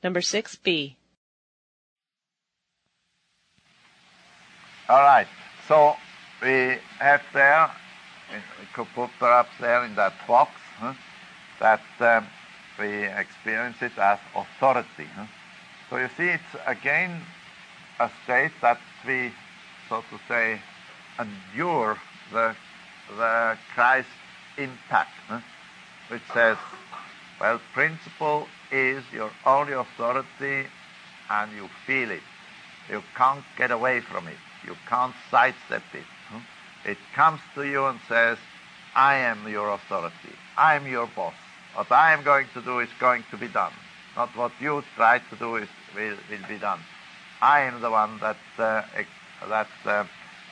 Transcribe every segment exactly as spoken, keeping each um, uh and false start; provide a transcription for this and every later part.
Number six B. All right. So we have there, we could put perhaps there in that box, huh, that um, we experience it as authority. Huh? So you see, it's again a state that we, so to say, endure the the Christ impact, huh? Which says, well, principle is your only authority, and you feel it. You can't get away from it. You can't sidestep it. Huh? It comes to you and says, I am your authority. I am your boss. What I am going to do is going to be done. Not what you try to do is will, will be done. I am the one that uh, ex- that uh,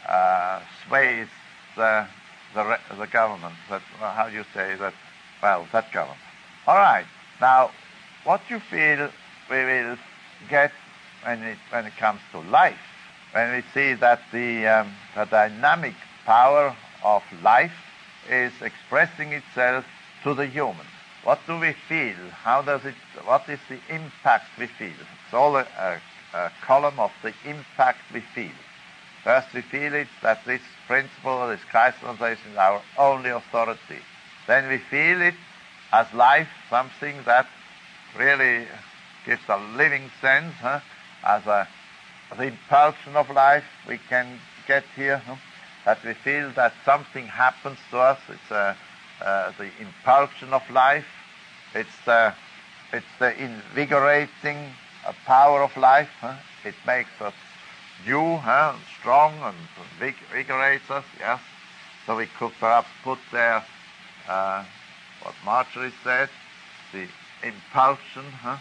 uh, sways the the, re- the government. That well, how do you say that? Well, that government. All right. Now, what you feel we will get when it when it comes to life, when we see that the um, the dynamic power of life is expressing itself to the human. What do we feel? How does it? What is the impact we feel? It's all a, a, a column of the impact we feel. First, we feel it that this principle, this Christ translation, is our only authority. Then we feel it as life, something that really gives a living sense, huh? as a the impulsion of life we can get here, huh? That we feel that something happens to us. It's a Uh, the impulsion of life. It's the, it's the invigorating uh, power of life. Huh? It makes us new, huh? strong, and invigorates us. Yes. So we could perhaps put there uh, what Marjorie said: the impulsion huh?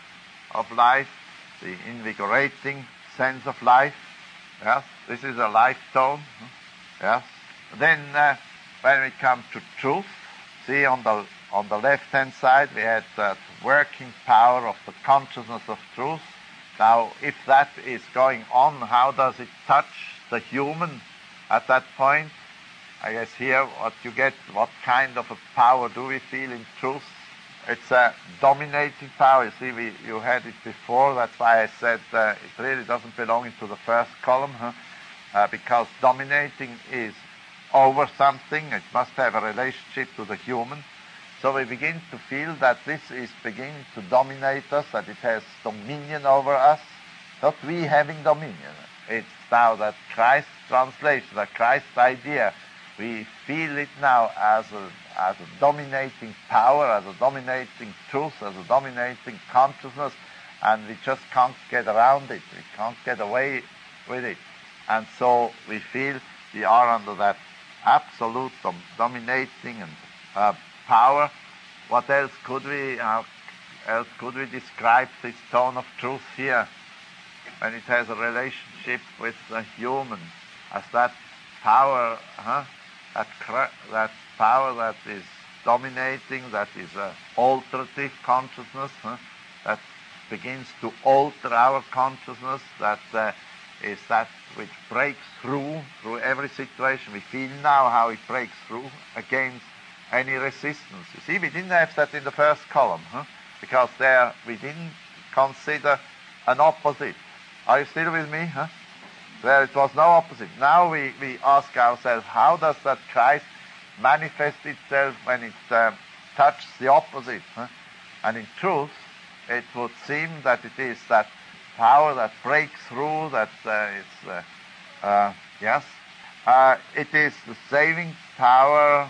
of life, the invigorating sense of life. Yes. This is a life tone. Huh? Yes. Then. Uh, When we come to truth, see on the on the left-hand side we had that working power of the consciousness of truth. Now, if that is going on, how does it touch the human at that point? I guess here what you get, what kind of a power do we feel in truth? It's a dominating power. You see, we, you had it before. That's why I said uh, it really doesn't belong into the first column, huh? uh, because dominating is over something. It must have a relationship to the human. So we begin to feel that this is beginning to dominate us, that it has dominion over us, not we having dominion. It's now that Christ translation, that Christ idea. We feel it now as a, as a dominating power, as a dominating truth, as a dominating consciousness, and we just can't get around it. We can't get away with it. And so we feel we are under that absolute dom- dominating and uh, power. What else could we how else could we describe this tone of truth here when it has a relationship with the human as that power, huh? that cr- that power that is dominating, that is a alterative consciousness, huh? that begins to alter our consciousness, that uh, is that which breaks through, through every situation. We feel now how it breaks through against any resistance. You see, we didn't have that in the first column, huh? because there we didn't consider an opposite. Are you still with me? Huh? There it was no opposite. Now we, we ask ourselves, how does that Christ manifest itself when it uh, touches the opposite? Huh? And in truth, it would seem that it is that power that breaks through, that uh, is, uh, uh, yes, uh, it is the saving power,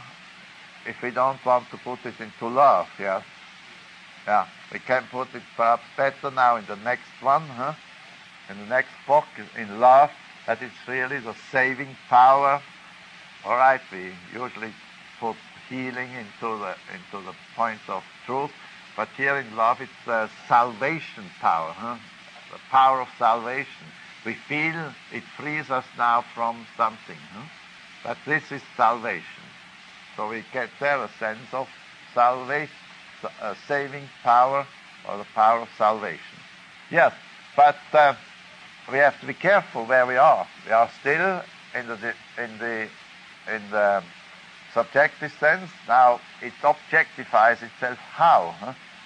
if we don't want to put it into love, yes. Yeah, we can put it perhaps better now in the next one, huh? In the next book, in love, that it's really the saving power. All right, we usually put healing into the into the point of truth, but here in love, it's the salvation power, huh? The power of salvation. We feel it frees us now from something, huh? But this is salvation. So we get there a sense of salvation, uh, saving power, or the power of salvation. Yes, but uh, we have to be careful where we are. We are still in the in the in the subjective sense. Now it objectifies itself how? Huh?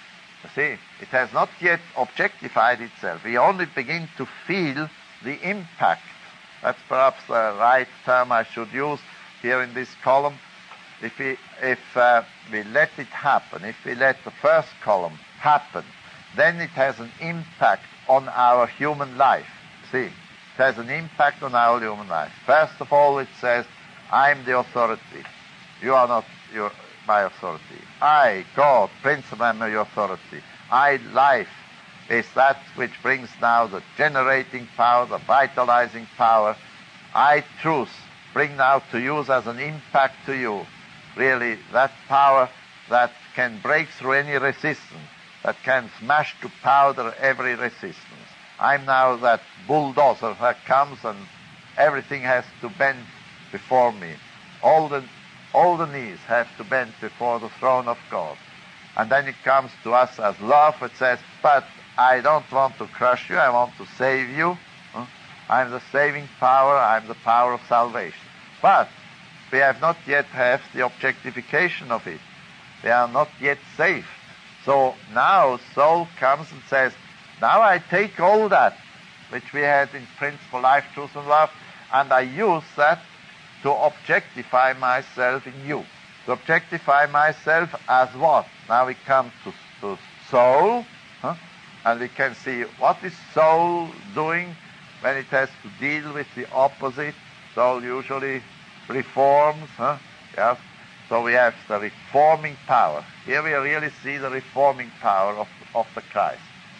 See, it has not yet objectified itself. We only begin to feel the impact. That's perhaps the right term I should use here in this column. If we, if uh, we let it happen, if we let the first column happen, then it has an impact on our human life. See, it has an impact on our human life. First of all, it says, I'm the authority. You are not your, my authority. I, God, principle, am your authority. I, life, is that which brings now the generating power, the vitalizing power. I, truth, bring now to use as an impact to you, really, that power that can break through any resistance, that can smash to powder every resistance. I'm now that bulldozer that comes and everything has to bend before me. All the, all the knees have to bend before the throne of God. And then it comes to us as love. It says, but I don't want to crush you. I want to save you. Huh? I'm the saving power. I'm the power of salvation. But we have not yet have the objectification of it. We are not yet saved. So now soul comes and says, now I take all that which we had in principle, life, truth, and love, and I use that to objectify myself in you. To objectify myself as what? Now we come to, to soul, huh? And we can see what is soul doing when it has to deal with the opposite. Soul usually reforms, huh? Yes. So we have the reforming power. Here we really see the reforming power of, of the Christ.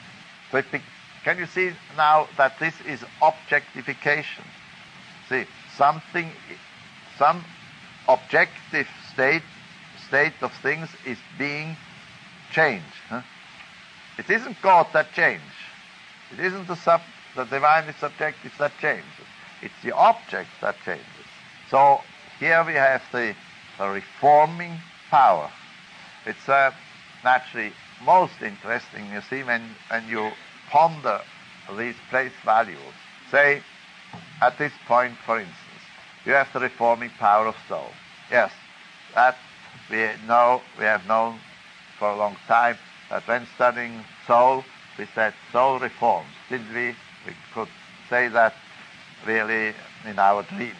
So it be, can you see now that this is objectification? See, something, some objective state, state of things is being changed. Huh? It isn't God that changes. It isn't the, sub, the divinely subjective that changes. It's the object that changes. So here we have the, the reforming power. It's uh, naturally most interesting, you see, when, when you ponder these place values. Say, at this point, for instance, you have the reforming power of soul. Yes, that we know, we have known for a long time, that when studying soul, we said soul reforms. Didn't we? We could say that really in our dreams.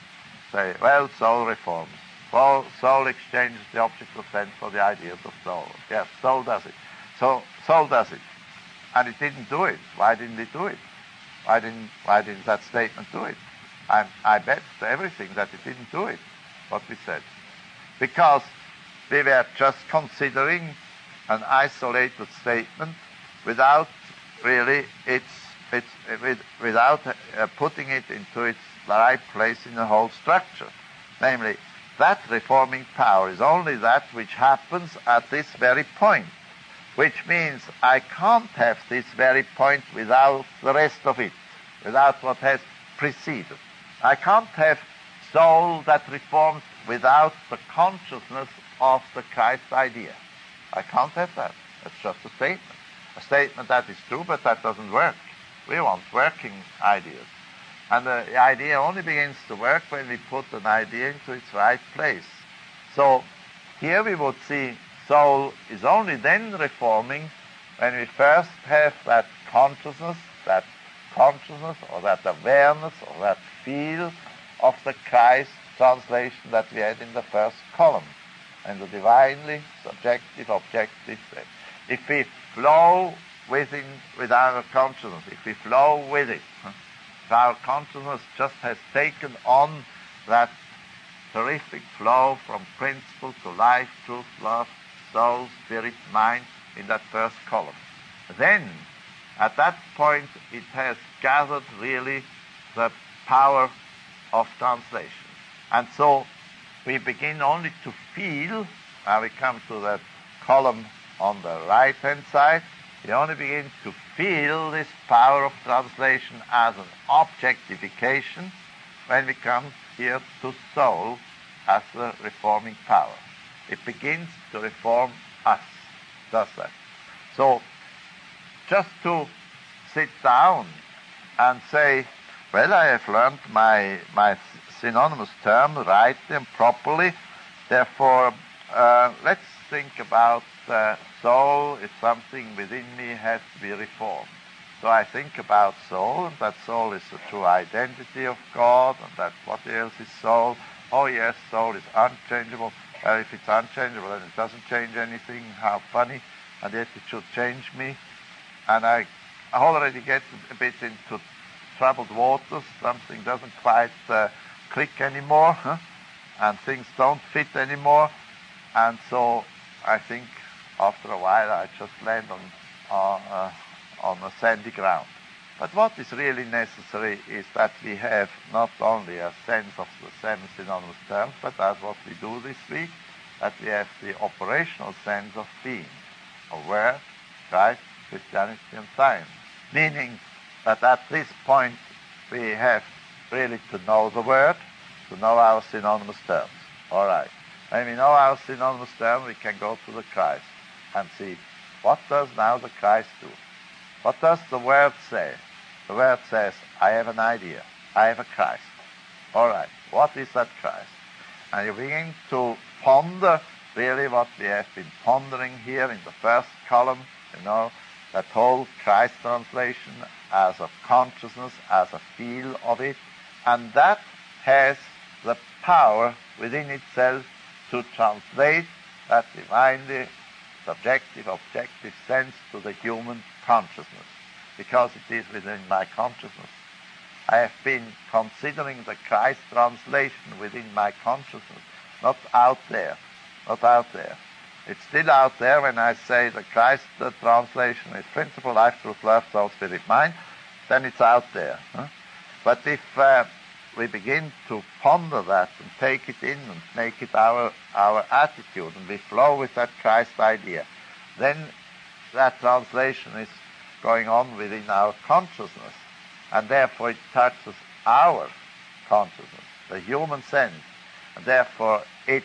Say, well, soul reforms. Well, soul exchanges the object of sense for the ideas of soul. Yes, soul does it. So soul does it. And it didn't do it. Why didn't it do it? Why didn't, why didn't that statement do it? I, I bet everything that it didn't do it, what we said. Because we were just considering an isolated statement without really its, its with, without uh, putting it into its right place in the whole structure. Namely, that reforming power is only that which happens at this very point, which means I can't have this very point without the rest of it, without what has preceded. I can't have soul that reforms without the consciousness of the Christ idea. I can't have that. That's just a statement. A statement that is true, but that doesn't work. We want working ideas. And the idea only begins to work when we put an idea into its right place. So here we would see soul is only then reforming when we first have that consciousness, that consciousness or that awareness or that feel of the Christ translation that we had in the first column. And the divinely subjective, objective. If we flow within, with our consciousness, if we flow with it, huh? If our consciousness just has taken on that terrific flow from principle to life, truth, love, soul, spirit, mind in that first column, then at that point it has gathered really the power of translation. And so we begin only to feel, now we come to that column on the right-hand side, we only begin to feel this power of translation as an objectification when we come here to soul as the reforming power. It begins to reform us, does that. So just to sit down and say, well, I have learned my, my synonymous term rightly and properly, therefore uh, let's think about uh, soul is something within me has to be reformed. So I think about soul, and that soul is the true identity of God, and that what else is soul? Oh yes, soul is unchangeable. Well, if it's unchangeable, then it doesn't change anything. How funny. And yet it should change me. And I already get a bit into troubled waters. Something doesn't quite uh, click anymore, huh? And things don't fit anymore. And so I think after a while I just land on, on, uh, on a sandy ground. But what is really necessary is that we have not only a sense of the seven synonymous terms, but as what we do this week, that we have the operational sense of being, of Word, Christ, Christianity, and science. Meaning that at this point we have really to know the Word, to know our synonymous terms. All right. When we know our synonymous terms, we can go to the Christ and see, what does now the Christ do? What does the Word say? The Word says, I have an idea. I have a Christ. All right. What is that Christ? And you begin to ponder really what we have been pondering here in the first column, you know, that whole Christ translation as a consciousness, as a feel of it. And that has the power within itself to translate that divinely subjective, objective sense to the human consciousness, because it is within my consciousness. I have been considering the Christ translation within my consciousness, not out there, not out there. It's still out there when I say the Christ uh, translation is principle, life, truth, love, soul, spirit, mind, then it's out there. Huh? But if uh, we begin to ponder that and take it in and make it our, our attitude, and we flow with that Christ idea, then that translation is going on within our consciousness, and therefore it touches our consciousness, the human sense, and therefore it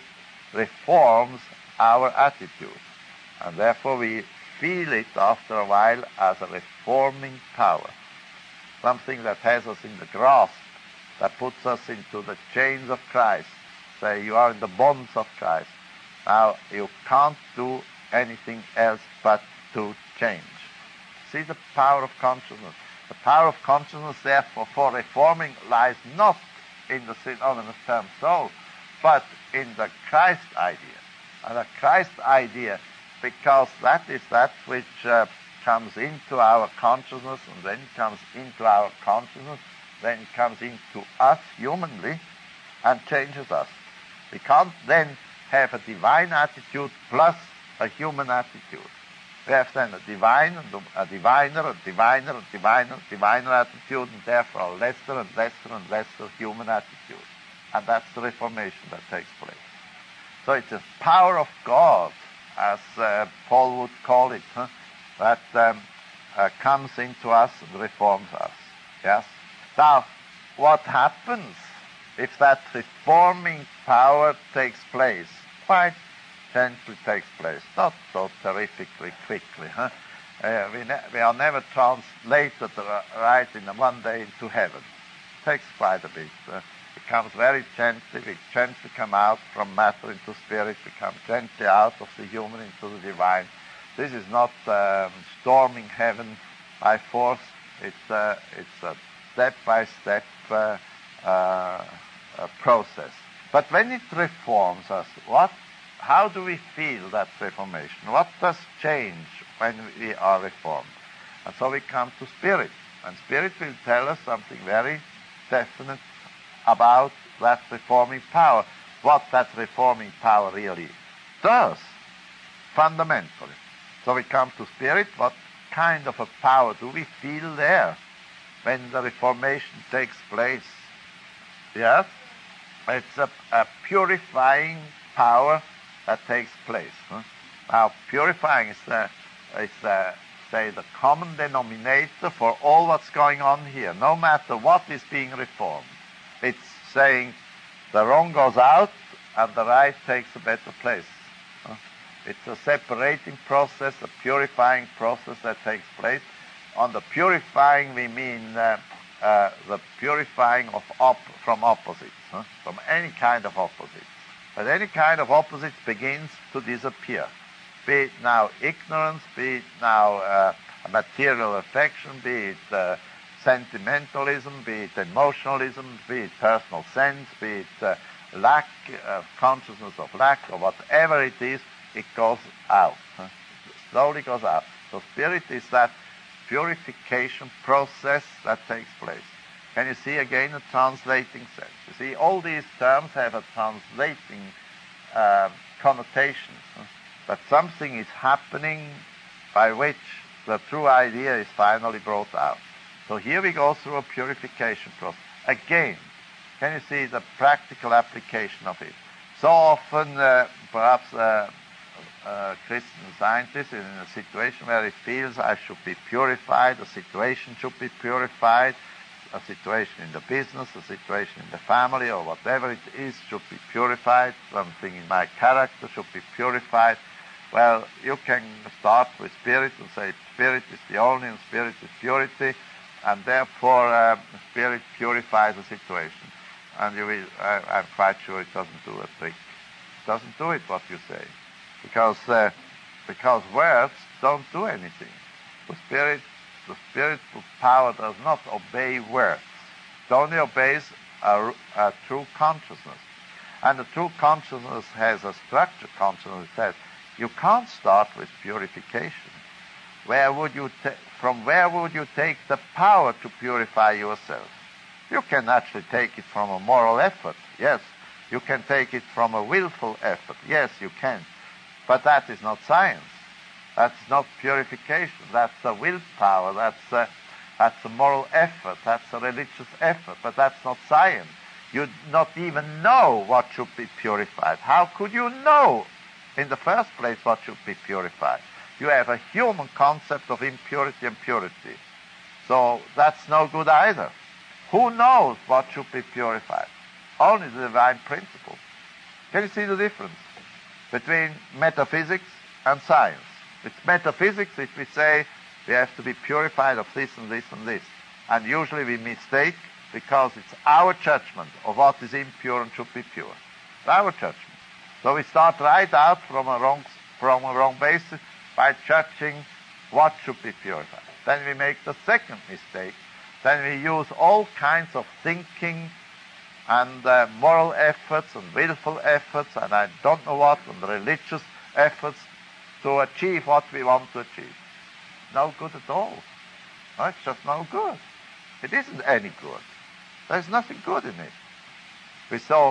reforms our attitude, and therefore we feel it after a while as a reforming power, something that has us in the grasp, that puts us into the chains of Christ. Say, you are in the bonds of Christ. Now, you can't do anything else but to change. See the power of consciousness. The power of consciousness, therefore, for reforming lies not in the synonymous term soul, but in the Christ idea. And the Christ idea, because that is that which uh, comes into our consciousness, and then comes into our consciousness, then it comes into us humanly and changes us. We can't then have a divine attitude plus a human attitude. We have then a divine, a diviner, a diviner, a diviner, a diviner attitude, and therefore a lesser and lesser and lesser human attitude. And that's the reformation that takes place. So it's the power of God, as uh, Paul would call it, huh, that um, uh, comes into us and reforms us. Yes? Now, what happens if that reforming power takes place? Quite gently takes place, not so terrifically quickly. Huh? Uh, we, ne- we are never translated right in one day into heaven. It takes quite a bit. Uh, it comes very gently. We gently come out from matter into spirit. We come gently out of the human into the divine. This is not um, storming heaven by force. It's, uh, it's a step-by-step uh, uh, uh, process. But when it reforms us, what, how do we feel that reformation? What does change when we are reformed? And so we come to spirit. And spirit will tell us something very definite about that reforming power, what that reforming power really does, fundamentally. So we come to spirit. What kind of a power do we feel there when the reformation takes place? Yes? It's a, a purifying power that takes place. Huh? Now, purifying is, the, is the, say, the common denominator for all what's going on here, no matter what is being reformed. It's saying the wrong goes out and the right takes a better place. Huh? It's a separating process, a purifying process that takes place. On the purifying, we mean uh, uh, the purifying of op- from opposites, huh? from any kind of opposites. But any kind of opposite begins to disappear. be it now ignorance, be it now uh, material affection, be it uh, sentimentalism, be it emotionalism, be it personal sense, be it uh, lack, uh, consciousness of lack, or whatever it is, it goes out. Huh? It slowly goes out. So spirit is that purification process that takes place. Can you see again a translating sense? You see, all these terms have a translating uh, connotation. Huh? That something is happening by which the true idea is finally brought out. So here we go through a purification process. Again, can you see the practical application of it? So often, uh, perhaps uh, a Christian scientist is in a situation where he feels I should be purified, a situation should be purified, a situation in the business, a situation in the family, or whatever it is should be purified, something in my character should be purified. Well, you can start with spirit and say spirit is the only and spirit is purity, and therefore uh, spirit purifies the situation. And you will, I, I'm quite sure it doesn't do a trick. It doesn't do it what you say. Because, uh, because words don't do anything. The spirit, the spiritual power does not obey words. It only obeys a, a true consciousness. And the true consciousness has a structured consciousness that says, you can't start with purification. Where would you ta- from where would you take the power to purify yourself? You can actually take it from a moral effort, yes. You can take it from a willful effort, yes, you can. But that is not science. That's not purification. That's a willpower. That's a, that's a moral effort. That's a religious effort. But that's not science. You not even know what should be purified. How could you know, in the first place, what should be purified? You have a human concept of impurity and purity. So that's no good either. Who knows what should be purified? Only the divine principle. Can you see the difference between metaphysics and science? It's metaphysics if we say we have to be purified of this and this and this. And usually we mistake because it's our judgment of what is impure and should be pure. It's our judgment. So we start right out from a wrong, from a wrong basis by judging what should be purified. Then we make the second mistake. Then we use all kinds of thinking and uh, moral efforts and willful efforts and I don't know what, and religious efforts to achieve what we want to achieve. No good at all. No, it's just no good. It isn't any good. There's nothing good in it. We saw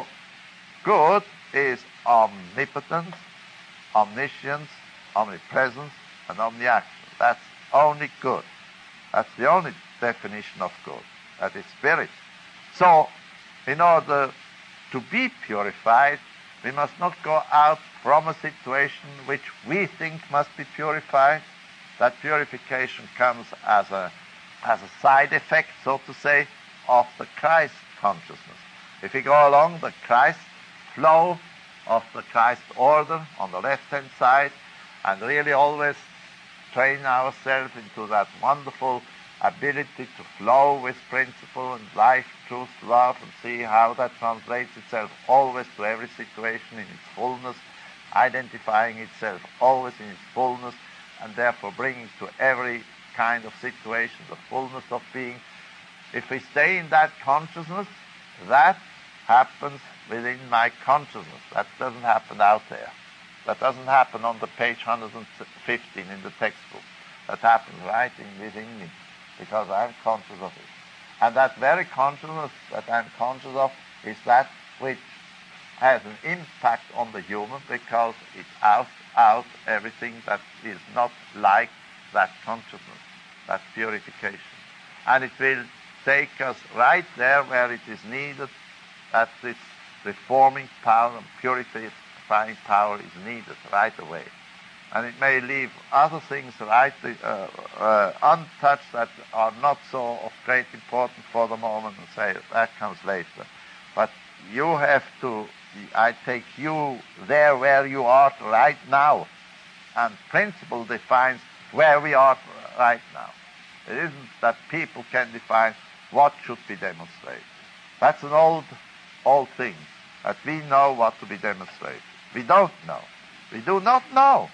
good is omnipotence, omniscience, omnipresence, and omniaction. That's only good. That's the only definition of good. That is spirit. So, in order to be purified, we must not go out from a situation which we think must be purified. That purification comes as a, as a side effect, so to say, of the Christ consciousness. If we go along the Christ flow of the Christ order on the left-hand side and really always train ourselves into that wonderful ability to flow with principle and life, truth, love, and see how that translates itself always to every situation in its fullness, identifying itself always in its fullness, and therefore bringing to every kind of situation the fullness of being. If we stay in that consciousness, that happens within my consciousness. That doesn't happen out there. That doesn't happen on the page one hundred fifteen in the textbook. That happens right in within me, because I'm conscious of it. And that very consciousness that I'm conscious of is that which has an impact on the human, because it outs out everything that is not like that consciousness, that purification. And it will take us right there where it is needed, that this reforming power and purifying power is needed right away. And it may leave other things right uh, uh, untouched that are not so of great importance for the moment, and say that comes later. But you have to, I take you there where you are right now. And principle defines where we are right now. It isn't that people can define what should be demonstrated. That's an old, old thing, that we know what to be demonstrated. We don't know. We do not know.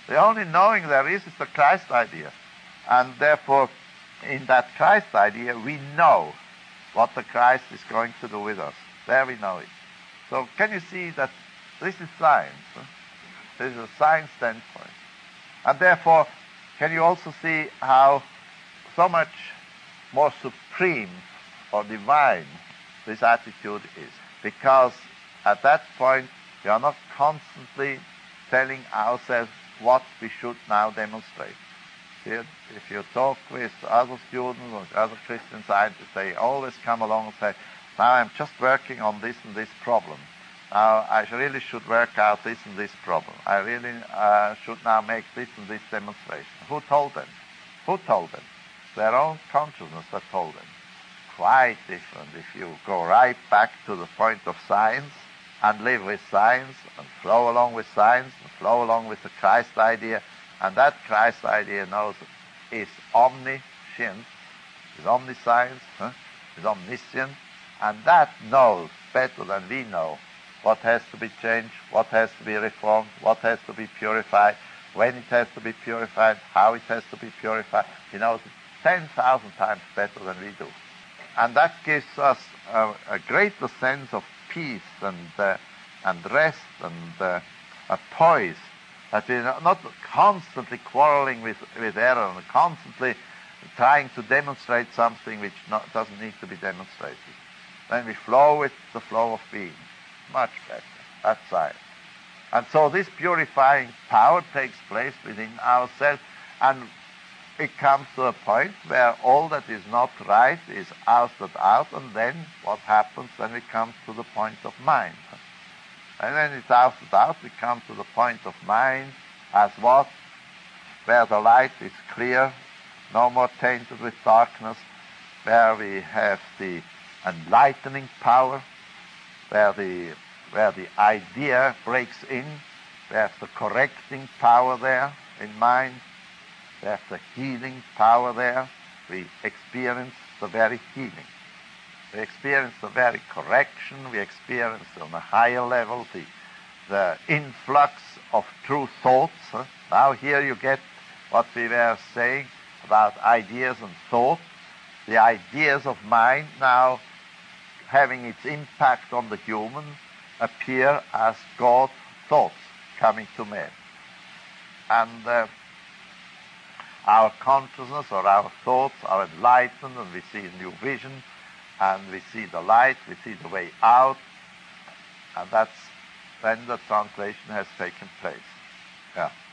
The only knowing there is is the Christ idea. And therefore, in that Christ idea, we know what the Christ is going to do with us. There we know it. So can you see that this is science? Huh? This is a science standpoint. And therefore, can you also see how so much more supreme or divine this attitude is? Because at that point, we are not constantly telling ourselves what we should now demonstrate. See, if you talk with other students or other Christian scientists, they always come along and say, now I'm just working on this and this problem. Now I really should work out this and this problem. I really uh, should now make this and this demonstration. Who told them? Who told them? Their own consciousness that told them. Quite different if you go right back to the point of science and live with science and flow along with science and flow along with the Christ idea. And that Christ idea knows is omniscient, is omniscience, huh? is omniscient, and that knows better than we know what has to be changed, what has to be reformed, what has to be purified, when it has to be purified, how it has to be purified. He knows it ten thousand times better than we do. And that gives us a, a greater sense of peace and, uh, and rest and uh, a poise, that we're not constantly quarreling with, with error and constantly trying to demonstrate something which not, doesn't need to be demonstrated. Then we flow with the flow of being. Much better. That's science. And so this purifying power takes place within ourselves, and it comes to a point where all that is not right is ousted out, and then what happens? Then we come to the point of mind. And then it's ousted out, we come to the point of mind as what? Where the light is clear, no more tainted with darkness, where we have the enlightening power, where the, where the idea breaks in, we have the correcting power there in mind, we have the healing power there, we experience the very healing. We experience the very correction, we experience on a higher level the, the influx of true thoughts. Huh? Now here you get what we were saying about ideas and thought. The ideas of mind now having its impact on the human appear as God thoughts coming to man. And uh, our consciousness or our thoughts are enlightened, and we see a new vision, and we see the light, we see the way out, and that's when the translation has taken place. Yeah.